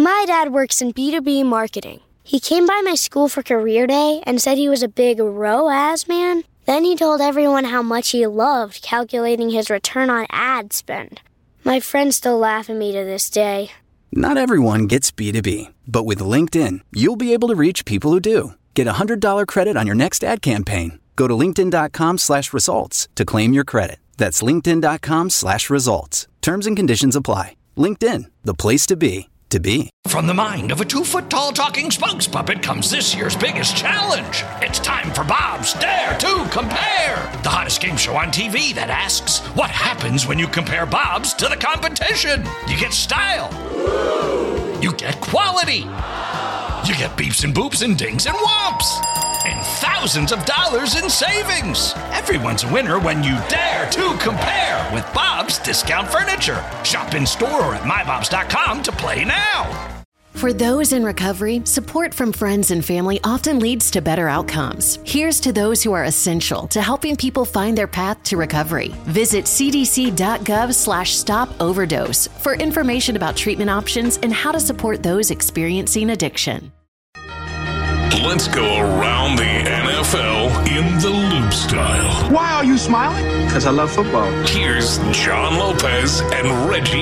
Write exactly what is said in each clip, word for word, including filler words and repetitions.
My dad works in B two B marketing. He came by my school for career day and said he was a big R O A S man. Then he told everyone how much he loved calculating his return on ad spend. My friends still laugh at me to this day. Not everyone gets B two B, but with LinkedIn, you'll be able to reach people who do. Get a one hundred dollars credit on your next ad campaign. Go to linkedin.com slash results to claim your credit. That's linkedin.com slash results. Terms and conditions apply. LinkedIn, the place to be, to be. From the mind of a two-foot-tall talking Spunks puppet comes this year's biggest challenge. It's time for Bob's Dare to Compare, the hottest game show on T V that asks, what happens when you compare Bob's to the competition? You get style. You get quality. You get beeps and boops and dings and whomps. And thousands of dollars in savings. Everyone's a winner when you dare to compare with Bob's Discount Furniture. Shop in store or at my bobs dot com to play now. For those in recovery, support from friends and family often leads to better outcomes. Here's to those who are essential to helping people find their path to recovery. Visit cdc.gov slash stop overdose for information about treatment options and how to support those experiencing addiction. Let's go around the N F L in the loop style. Why are you smiling? Because I love football. Here's John Lopez and Reggie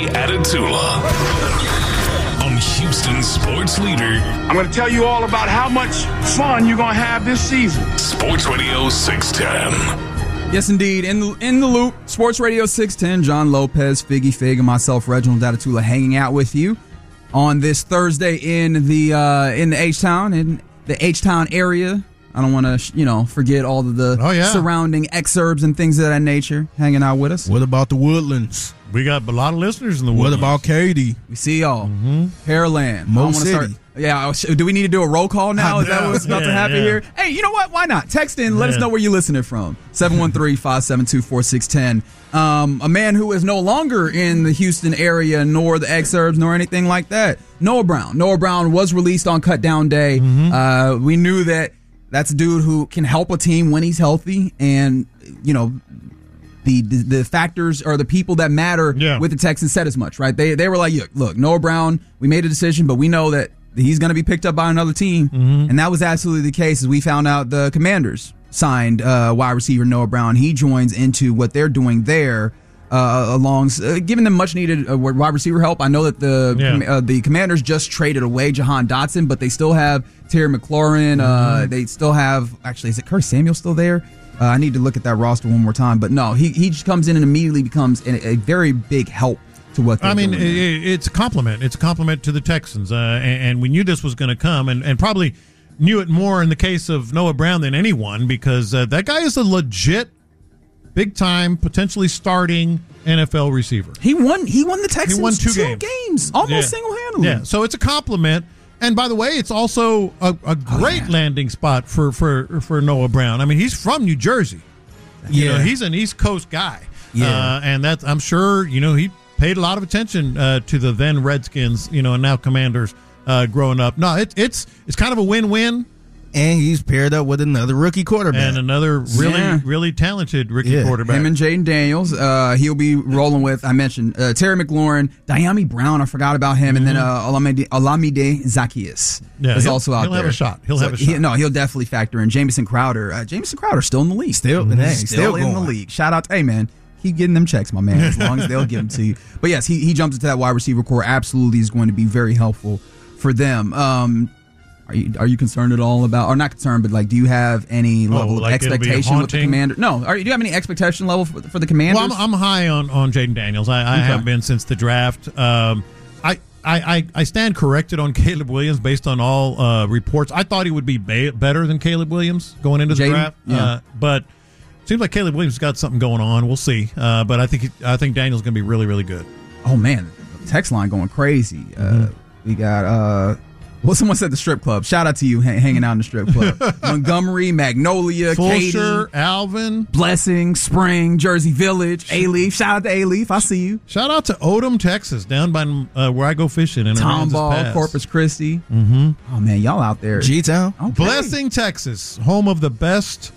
Atatula on Houston Sports Leader. I'm going to tell you all about how much fun you're going to have this season. Sports Radio six ten. Yes, indeed. In the, in the loop, Sports Radio six ten, John Lopez, Figgy Fig, and myself, Reginald Atatula, hanging out with you on this Thursday in the uh, in the H-Town, in the H-Town area. I don't want to, you know, forget all of the oh, yeah. surrounding exurbs and things of that nature hanging out with us. What about the Woodlands? We got a lot of listeners in the What Woodlands. about Katy? We see y'all. Mm-hmm. Pearland. Mo I wanna City. Start, yeah, do we need to do a roll call now? Is that what's about yeah, to happen yeah. here? Hey, you know what? Why not? Text in. Let yeah. us know where you're listening from. seven one three, five seven two, four six one zero. Um, a man who is no longer in the Houston area, nor the exurbs, nor anything like that. Noah Brown. Noah Brown was released on cut down day. Mm-hmm. Uh, we knew that that's a dude who can help a team when he's healthy, and, you know, The, the the factors or the people that matter yeah. with the Texans said as much, right? They they were like, look, look, Noah Brown, we made a decision, but we know that he's going to be picked up by another team. Mm-hmm. And that was absolutely the case as we found out the Commanders signed uh, wide receiver Noah Brown. He joins into what they're doing there, uh, along uh, giving them much needed uh, wide receiver help. I know that the yeah. uh, the Commanders just traded away Jahan Dotson, but they still have Terry McLaurin. Mm-hmm. Uh, they still have, actually, is it Curtis Samuel still there? Uh, I need to look at that roster one more time. But no, he he just comes in and immediately becomes a, a very big help to what they're I mean, doing. it, it's a compliment. It's a compliment to the Texans. Uh, and, and we knew this was going to come, and, and probably knew it more in the case of Noah Brown than anyone, because uh, that guy is a legit, big-time, potentially starting N F L receiver. He won He won the Texans He won two, two games. games, almost Yeah. single-handedly. Yeah, so it's a compliment. And by the way, it's also a, a great yeah. landing spot for, for, for Noah Brown. I mean, he's from New Jersey. You Yeah. know, he's an East Coast guy. Yeah. Uh, and that's, I'm sure, you know, he paid a lot of attention uh, to the then Redskins, you know, and now Commanders uh, growing up. No, it, it's it's kind of a win-win. And he's paired up with another rookie quarterback. And another really, Yeah. really talented rookie Yeah. quarterback. Him and Jaden Daniels. Uh, he'll be rolling with, I mentioned, uh, Terry McLaurin, Diami Brown, I forgot about him, and then uh, Olamide, Olamide Zaccheaus Yeah, is he'll- also out he'll there. have a shot. He'll have a he- shot. no, he'll definitely factor in. Jamison Crowder. Uh, Jamison Crowder still in the league. Still- Mhm. hey, still, still in the going. league. Shout out to, hey, man, keep getting them checks, my man, as long as they'll give them to you. But yes, he, he jumps into that wide receiver core. Absolutely is going to be very helpful for them. Um, Are you are you concerned at all about, or not concerned, but like, do you have any level Oh, like of it'll be expectation with the haunting? Commander? No, are you, do you have any expectation level for, for the Commanders? Well, I'm, I'm high on, on Jaden Daniels. I, I Okay. have been since the draft. Um, I, I, I, I stand corrected on Caleb Williams based on all uh, reports. I thought he would be ba- better than Caleb Williams going into the Jaden? draft. Yeah. Uh, but it seems like Caleb Williams has got something going on. We'll see. Uh, but I think he, I think Daniel's going to be really, really good. Oh man, the text line going crazy. Uh, Mm-hmm. we got uh, well, someone said the strip club. Shout out to you ha- hanging out in the strip club. Montgomery, Magnolia, Katy, Fulsher, Alvin, Blessing, Spring, Jersey Village, A-Leaf. Shout out to A-Leaf. I see you. shout out to Odom, Texas, down by uh, where I go fishing in Aransas Tomball, Pass. Corpus Christi. Mm-hmm. Oh man, y'all out there. G-Town. Okay. Blessing, Texas, home of the best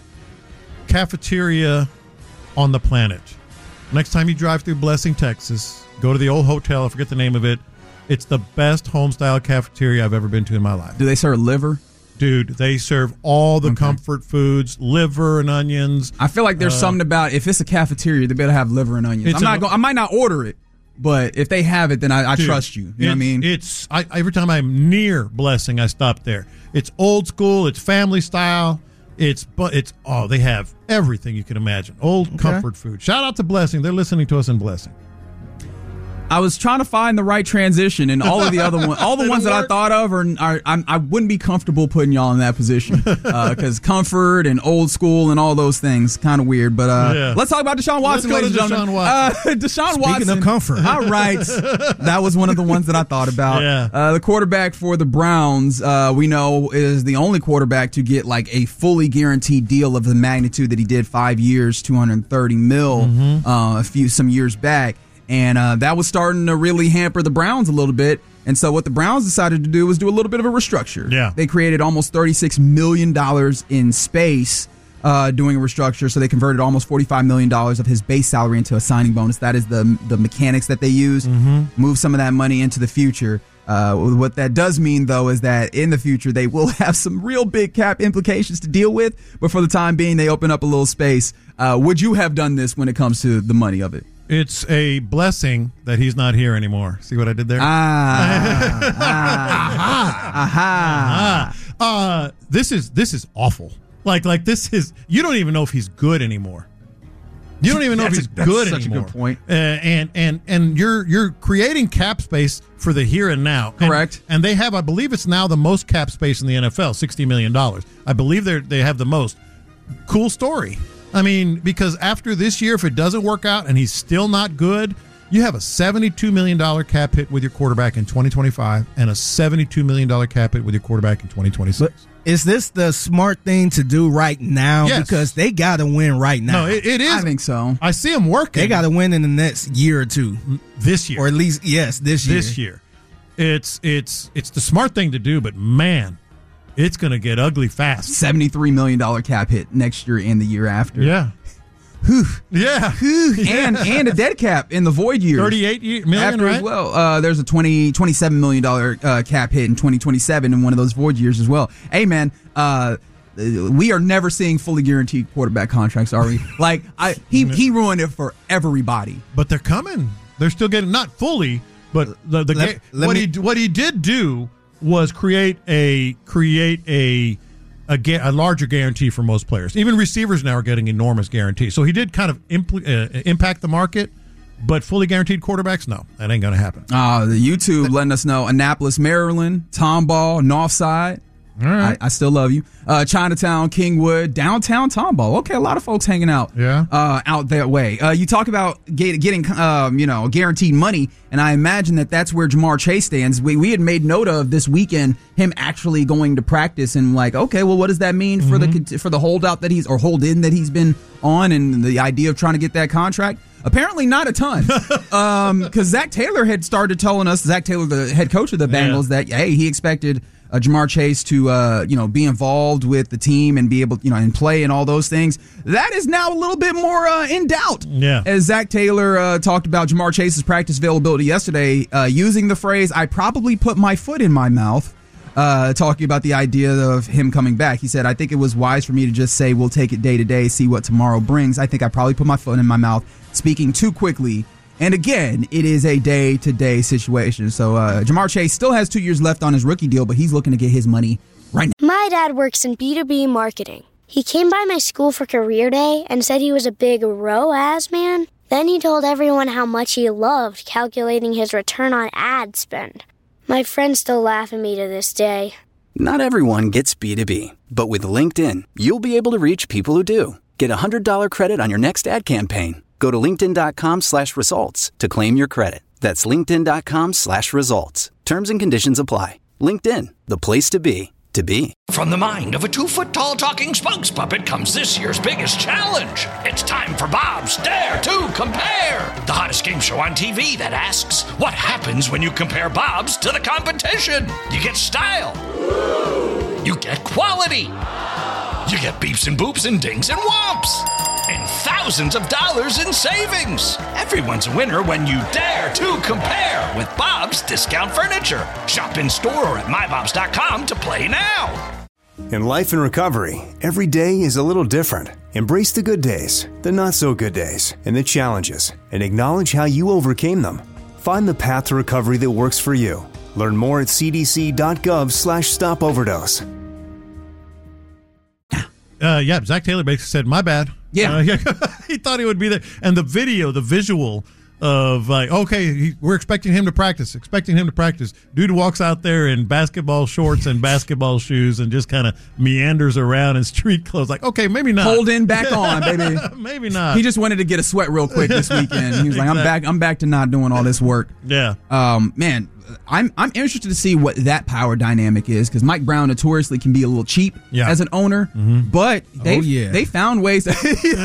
cafeteria on the planet. Next time you drive through Blessing, Texas, go to the old hotel. I forget the name of it. It's the best home-style cafeteria I've ever been to in my life. Do they serve liver? Dude, they serve all the Okay. comfort foods, liver and onions. I feel like there's Uh, something about if it's a cafeteria, they better have liver and onions. It's I'm not. a- Go, I might not order it, but if they have it, then I, I Dude, trust you. You know what I it's- mean? It's I, every time I'm near Blessing, I stop there. It's old school. It's family style. It's but it's oh, they have everything you can imagine. Old comfort food. Shout out to Blessing. They're listening to us in Blessing. I was trying to find the right transition, and all of the other ones, all the ones that I thought of, are, are I'm, I wouldn't be comfortable putting y'all in that position because uh, comfort and old school and all those things kind of weird. But uh, Yeah. let's talk about Deshaun Watson, Let's go ladies to and gentlemen. Deshaun Watson. Uh, Deshaun Speaking Watson. of comfort. All right, that was one of the ones that I thought about. Yeah. Uh, the quarterback for the Browns, uh, we know, is the only quarterback to get like a fully guaranteed deal of the magnitude that he did, five years, two hundred thirty mil, Mm-hmm. uh, a few some years back. And uh, that was starting to really hamper the Browns a little bit. And so what the Browns decided to do was do a little bit of a restructure. Yeah. They created almost thirty-six million dollars in space uh, doing a restructure. So they converted almost forty-five million dollars of his base salary into a signing bonus. That is the the mechanics that they use. Mm-hmm. Move some of that money into the future. Uh, what that does mean, though, is that in the future, they will have some real big cap implications to deal with. But for the time being, they open up a little space. Uh, would you have done this when it comes to the money of it? It's a blessing that he's not here anymore. See what I did there? Ah, ah, aha. Ah, uh, this is this is awful. Like like this is you don't even know if he's good anymore. You don't even know if That's he's a- that's good such a anymore. good point. Uh, and and and you're you're creating cap space for the here and now. And- Correct. And, they have, I believe, it's now the most cap space in the N F L, sixty million dollars. I believe they they have the most. Cool story. I mean, because after this year, if it doesn't work out and he's still not good, you have a seventy-two million dollars cap hit with your quarterback in twenty twenty-five and a seventy-two million dollars cap hit with your quarterback in twenty twenty-six. But is this the smart thing to do right now? Yes. Because they got to win right now. No, it, it is. I think so. I see him working. They got to win in the next year or two, this year. or at least yes, this year. this year. It's it's it's the smart thing to do, but man, it's going to get ugly fast. seventy-three million dollars cap hit next year and the year after. Yeah. Whew. Yeah. Whew. And and a dead cap in the void years. thirty-eight million, After right? as well. Uh, there's a twenty, twenty-seven million dollars uh, cap hit in twenty twenty-seven in one of those void years as well. Hey, man, uh, we are never seeing fully guaranteed quarterback contracts, are we? Like, I he, he ruined it for everybody. But they're coming. They're still getting, not fully, but the, the Let- ga- let what me- he what he did do was create a create a a, ga- a larger guarantee for most players. Even receivers now are getting enormous guarantees. So he did kind of impl- uh, impact the market, but fully guaranteed quarterbacks, no, that ain't going to happen. Uh, the YouTube letting us know Annapolis, Maryland, Tomball, Northside. All right. I, I still love you. Uh, Chinatown, Kingwood, downtown Tomball. Okay, a lot of folks hanging out. Yeah. Uh, out that way. Uh, you talk about get, getting, um, you know, guaranteed money, and I imagine that that's where Jamar Chase stands. We we had made note of this weekend him actually going to practice, and like, okay, well, what does that mean for Mm-hmm. the for the holdout that he's or hold in that he's been on, and the idea of trying to get that contract? Apparently not a ton, um, because Zach Taylor had started telling us, Zach Taylor, the head coach of the Bengals, that hey, he expected uh, Jamar Chase to uh, you know be involved with the team and be able you know and play and all those things. That is now a little bit more uh, in doubt. Yeah. As Zach Taylor uh, talked about Jamar Chase's practice availability yesterday, uh, using the phrase "I probably put my foot in my mouth." Uh, talking about the idea of him coming back. He said, I think it was wise for me to just say, we'll take it day to day, see what tomorrow brings. I think I probably put my foot in my mouth, speaking too quickly. And again, it is a day to day situation. So uh, Jamar Chase still has two years left on his rookie deal, but he's looking to get his money right now. My dad works in B two B marketing. He came by my school for career day and said he was a big R O A S man. Then he told everyone how much he loved calculating his return on ad spend. My friends still laugh at me to this day. Not everyone gets B two B, but with LinkedIn, you'll be able to reach people who do. Get a one hundred dollars credit on your next ad campaign. Go to linkedin.com slash results to claim your credit. That's linkedin.com slash results. Terms and conditions apply. LinkedIn, the place to be, to be. From the mind of a two-foot-tall talking spokes puppet comes this year's biggest challenge. It's time for Bob's Dare to Compare, the hottest game show on T V that asks, what happens when you compare Bob's to the competition? You get style. You get quality. You get beeps and boops and dings and whomps. and thousands of dollars in savings. Everyone's a winner when you dare to compare with Bob's Discount Furniture. Shop in store or at my bobs dot com to play now. In life and recovery, every day is a little different. Embrace the good days, the not-so-good days, and the challenges, and acknowledge how you overcame them. Find the path to recovery that works for you. Learn more at c d c dot gov slash stop overdose. Uh, yeah, Zach Taylor basically said, my bad. Yeah. Uh, yeah. He thought he would be there. And the video, the visual of like, okay, he, we're expecting him to practice, expecting him to practice. Dude walks out there in basketball shorts and basketball shoes and just kind of meanders around in street clothes. Like, okay, maybe not. Holding back on, baby. Maybe not. He just wanted to get a sweat real quick this weekend. He was like, I'm back. I'm back to not doing all this work. Yeah. Um, man, I'm I'm interested to see what that power dynamic is because Mike Brown notoriously can be a little cheap yeah. as an owner, mm-hmm. but they oh, yeah. they found ways. To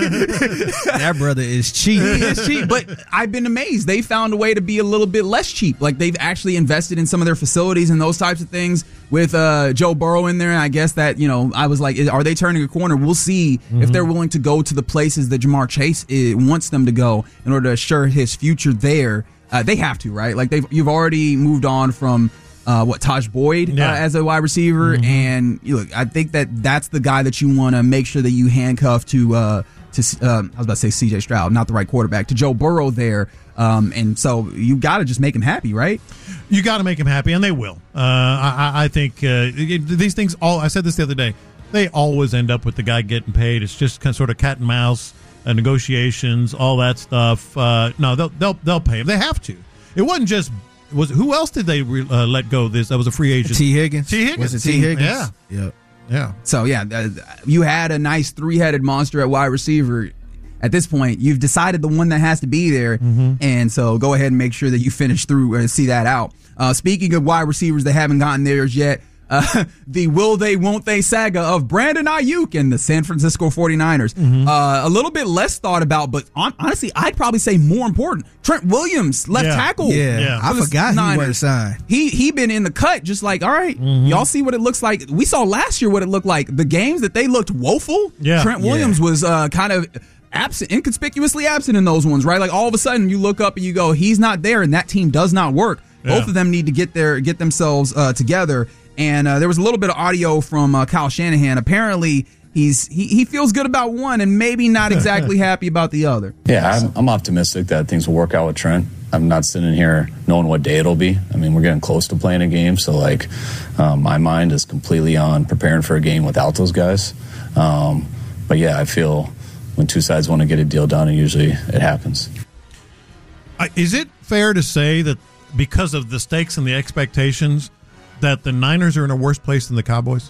that brother is cheap. He is cheap, but I've been amazed. They found a way to be a little bit less cheap. Like they've actually invested in some of their facilities and those types of things with uh, Joe Burrow in there. And I guess that, you know, I was like, are they turning a corner? We'll see mm-hmm. if they're willing to go to the places that Jamar Chase is, wants them to go in order to assure his future there. Uh, they have to, right? Like they've you've already moved on from uh, what Taj Boyd yeah. uh, as a wide receiver, mm-hmm. and you look, I think that that's the guy that you want to make sure that you handcuff to. Uh, to uh, I was about to say C J Stroud, not the right quarterback, to Joe Burrow there, um, and so you got to just make him happy, right? You got to make him happy, and they will. Uh, I, I think uh, it, these things. All I said this the other day. They always end up with the guy getting paid. It's just kind of sort of cat and mouse. Uh, negotiations, all that stuff. Uh, no, they'll they'll they'll pay him. They have to. It wasn't just was who else did they re, uh, let go? This that was a free agent. T Higgins. T Higgins. Was it T Higgins? Yeah. Yep. Yeah. So yeah, uh, you had a nice three-headed monster at wide receiver. At this point, you've decided the one that has to be there, mm-hmm. and so go ahead and make sure that you finish through and see that out. Uh, speaking of wide receivers that haven't gotten theirs yet. Uh, the will they, won't they saga of Brandon Ayuk and the San Francisco forty-niners. Mm-hmm. Uh, a little bit less thought about, but on, honestly, I'd probably say more important. Trent Williams, left yeah. tackle. Yeah, yeah. I forgot he wasn't signed. He, he been in the cut just like, all right, mm-hmm. y'all see what it looks like. We saw last year what it looked like. The games that they looked woeful, yeah. Trent Williams yeah. was uh, kind of absent, inconspicuously absent in those ones, right? Like all of a sudden you look up and you go, he's not there, and that team does not work. Yeah. Both of them need to get their get themselves uh, together. And uh, there was a little bit of audio from uh, Kyle Shanahan. Apparently, he's he, he feels good about one and maybe not exactly happy about the other. Yeah, I'm, I'm optimistic that things will work out with Trent. I'm not sitting here knowing what day it'll be. I mean, we're getting close to playing a game, so like um, my mind is completely on preparing for a game without those guys. Um, but yeah, I feel when two sides want to get a deal done, and usually it happens. Uh, is it fair to say that because of the stakes and the expectations, that the Niners are in a worse place than the Cowboys?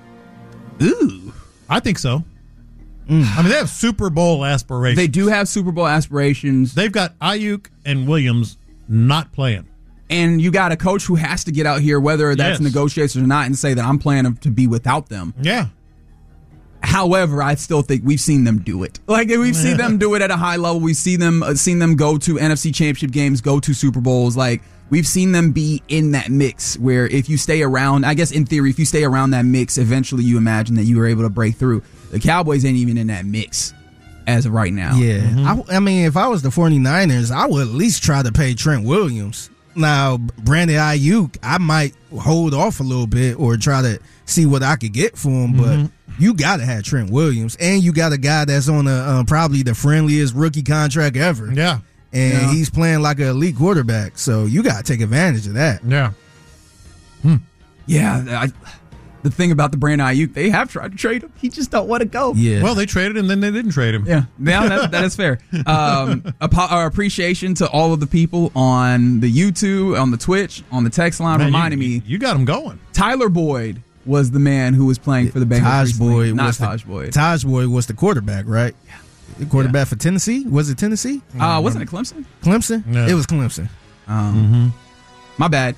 Ooh. I think so. Mm. I mean, they have Super Bowl aspirations. They do have Super Bowl aspirations. They've got Ayuk and Williams not playing. And you got a coach who has to get out here, whether that's yes. negotiations or not, and say that I'm planning to be without them. Yeah. However, I still think we've seen them do it. Like we've seen them do it at a high level. We've seen them uh, seen them go to N F C Championship games, go to Super Bowls. Like we've seen them be in that mix where if you stay around, I guess in theory, if you stay around that mix, eventually you imagine that you were able to break through. The Cowboys ain't even in that mix as of right now. Yeah. Mm-hmm. I, I mean, if I was the forty-niners, I would at least try to pay Trent Williams. Now, Brandon Ayuk, I might hold off a little bit or try to see what I could get for him, mm-hmm. but you got to have Trent Williams, and you got a guy that's on a, uh, probably the friendliest rookie contract ever. Yeah. And yeah. he's playing like an elite quarterback, so you got to take advantage of that. Yeah. Hmm. Yeah. I, the thing about the Brandon Ayuk, they have tried to trade him. He just don't want to go. Yeah. Well, they traded him, then they didn't trade him. Yeah. Yeah, that, that is fair. Um, our appreciation to all of the people on the YouTube, on the Twitch, on the text line, Man, reminding you, me. You got him going. Tyler Boyd was the man who was playing for the Bengals. Taj recently. Boyd, not was Taj the, Boyd. Taj Boyd was the quarterback, right? Yeah. The quarterback yeah. for Tennessee. Was it Tennessee? Uh, wasn't it Clemson? Clemson. No. It was Clemson. Um, mm-hmm. My bad.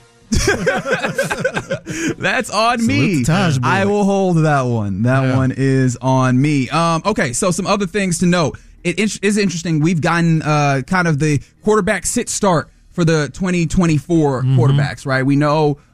That's on me. I will hold that one. That yeah. one is on me. Um, okay, so some other things to note. It is interesting. We've gotten uh, kind of the quarterback sit start for the twenty twenty-four mm-hmm. quarterbacks, right? We know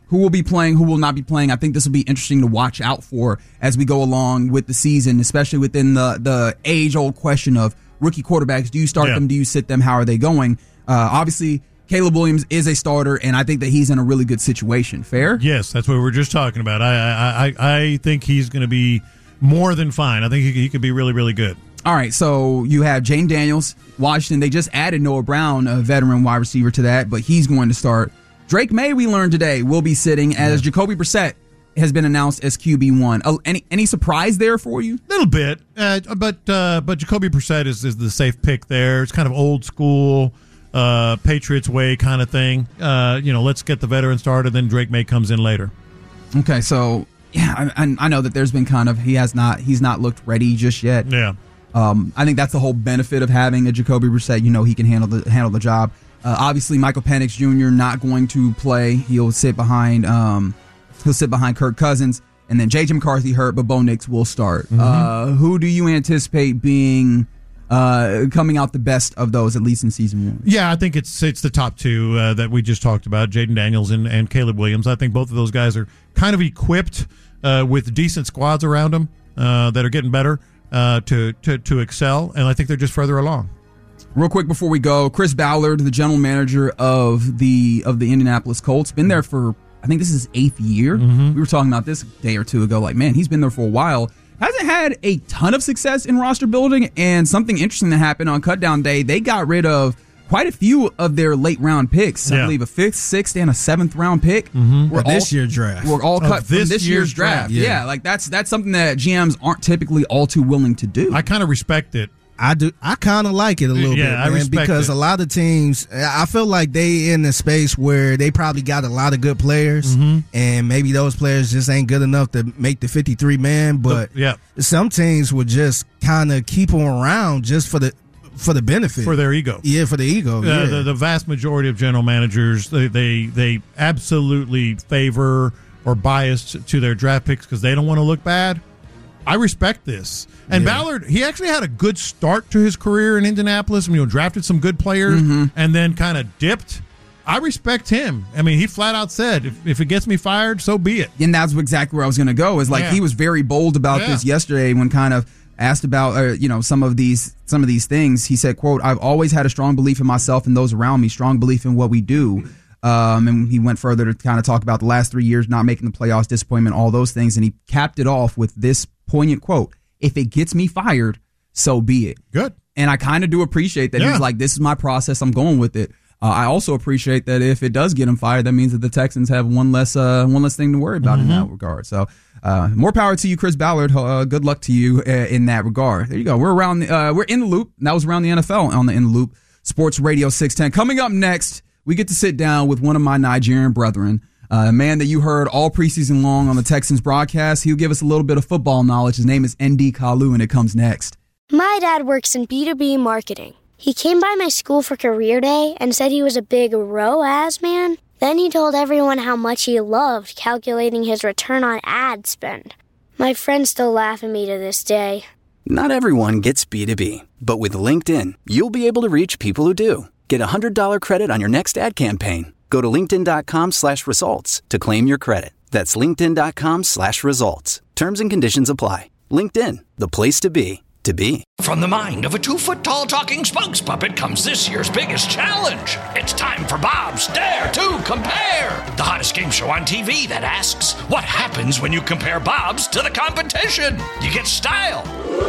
who will be playing, who will not be playing. I think this will be interesting to watch out for as we go along with the season, especially within the, the age-old question of rookie quarterbacks. Do you start yeah. them? Do you sit them? How are they going? Uh, obviously, Caleb Williams is a starter, and I think that he's in a really good situation. Fair? Yes, that's what we were just talking about. I I, I, I think he's going to be more than fine. I think he, he could be really, really good. All right, so you have Jane Daniels, Washington. They just added Noah Brown, a veteran wide receiver, to that, but he's going to start. Drake May, we learned today, will be sitting as yeah. Jacoby Brissett has been announced as Q B one. Uh, any any surprise there for you? A little bit, uh, but uh, but Jacoby Brissett is, is the safe pick there. It's kind of old school, uh, Patriots way kind of thing. Uh, you know, let's get the veteran started, then Drake May comes in later. Okay, so yeah, I, I know that there's been kind of he has not he's not looked ready just yet. Yeah, um, I think that's the whole benefit of having a Jacoby Brissett. You know, he can handle the handle the job. Uh, obviously, Michael Penix Junior not going to play. He'll sit behind. Um, he'll sit behind Kirk Cousins, and then J J McCarthy hurt, but Bo Nix will start. Mm-hmm. Uh, who do you anticipate being uh, coming out the best of those, at least in season one? Yeah, I think it's it's the top two uh, that we just talked about, Jaden Daniels and, and Caleb Williams. I think both of those guys are kind of equipped uh, with decent squads around them uh, that are getting better uh, to, to to excel, and I think they're just further along. Real quick before we go, Chris Ballard, the general manager of the of the Indianapolis Colts, been there for, I think this is his eighth year. Mm-hmm. We were talking about this a day or two ago. Like, man, he's been there for a while. Hasn't had a ton of success in roster building, and something interesting that happened on Cutdown Day, they got rid of quite a few of their late round picks. Yeah. I believe a fifth, sixth, and a seventh round pick. Mm-hmm. Were all, this year's draft. We're all cut of this from this year's, year's draft. draft. Yeah. yeah, like that's that's something that G Ms aren't typically all too willing to do. I kind of respect it. I do. I kind of like it a little yeah, bit, I man, respect because it. a lot of teams, I feel like they in a space where they probably got a lot of good players, mm-hmm. and maybe those players just ain't good enough to make the fifty-three man. But the, yeah. some teams would just kind of keep them around just for the for the benefit, for their ego. Yeah, for the ego. Uh, yeah. the, the vast majority of general managers, they they, they absolutely favor or bias to their draft picks because they don't want to look bad. I respect this. And yeah. Ballard, he actually had a good start to his career in Indianapolis. I mean, you know, drafted some good players mm-hmm. and then kind of dipped. I respect him. I mean, he flat out said, if, if it gets me fired, so be it. And that's exactly where I was going to go. Is like yeah. he was very bold about yeah. this yesterday when kind of asked about uh, you know some of these some of these things. He said, "quote I've always had a strong belief in myself and those around me, strong belief in what we do." Um, and he went further to kind of talk about the last three years, not making the playoffs, disappointment, all those things. And he capped it off with this poignant quote: "If it gets me fired, so be it." Good. And I kind of do appreciate that. Yeah. He's like, this is my process. I'm going with it. Uh, I also appreciate that if it does get him fired, that means that the Texans have one less uh, one less thing to worry about mm-hmm. in that regard. So uh, more power to you, Chris Ballard. Uh, good luck to you uh, in that regard. There you go. We're around. The, uh, we're in the loop. That was around the N F L on the In the Loop Sports Radio six ten. Coming up next, we get to sit down with one of my Nigerian brethren, uh, a man that you heard all preseason long on the Texans broadcast. He'll give us a little bit of football knowledge. His name is N D Kalu, and it comes next. My dad works in B two B marketing. He came by my school for career day and said he was a big R O A S man. Then he told everyone how much he loved calculating his return on ad spend. My friends still laugh at me to this day. Not everyone gets B two B, but with LinkedIn, you'll be able to reach people who do. Get a one hundred dollars credit on your next ad campaign. Go to linkedin.com slash results to claim your credit. That's linkedin.com slash results. Terms and conditions apply. LinkedIn, the place to be, to be. From the mind of a two-foot-tall talking spokes puppet comes this year's biggest challenge. It's time for Bob's Dare to Compare, the hottest game show on T V that asks, what happens when you compare Bob's to the competition? You get style.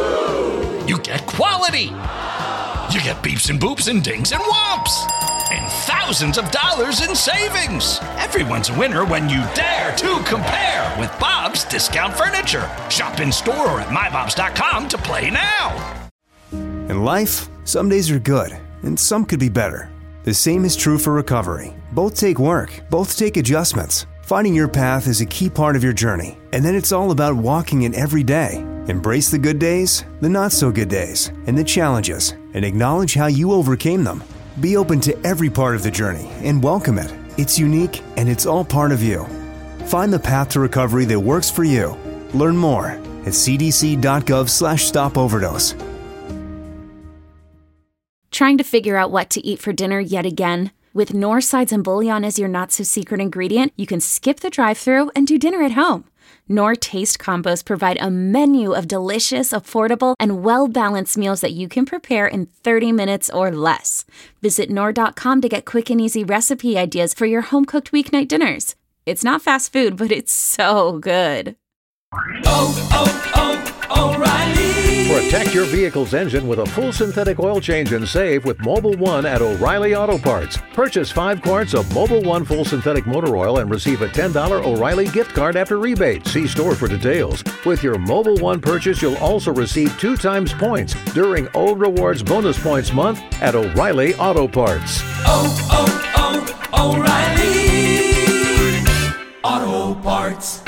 You get quality. You get beeps and boops and dings and whomps. And thousands of dollars in savings. Everyone's a winner when you dare to compare with Bob's Discount Furniture. Shop in store or at my bobs dot com to play now. In life, some days are good, and some could be better. The same is true for recovery. Both take work, both take adjustments. Finding your path is a key part of your journey, and then it's all about walking it every day. Embrace the good days, the not-so-good days, and the challenges, and acknowledge how you overcame them. Be open to every part of the journey and welcome it. It's unique, and it's all part of you. Find the path to recovery that works for you. Learn more at cdc.gov slash stop overdose. Trying to figure out what to eat for dinner yet again? With Knorr sides and bouillon as your not-so-secret ingredient, you can skip the drive-thru and do dinner at home. Knorr Taste Combos provide a menu of delicious, affordable, and well-balanced meals that you can prepare in thirty minutes or less. Visit Knorr dot com to get quick and easy recipe ideas for your home-cooked weeknight dinners. It's not fast food, but it's so good. Oh, oh, oh, O'Reilly! Protect your vehicle's engine with a full synthetic oil change and save with Mobil one at O'Reilly Auto Parts. Purchase five quarts of Mobil one full synthetic motor oil and receive a ten dollars O'Reilly gift card after rebate. See store for details. With your Mobil one purchase, you'll also receive two times points during O Rewards Bonus Points Month at O'Reilly Auto Parts. Oh, oh, oh, O'Reilly Auto Parts.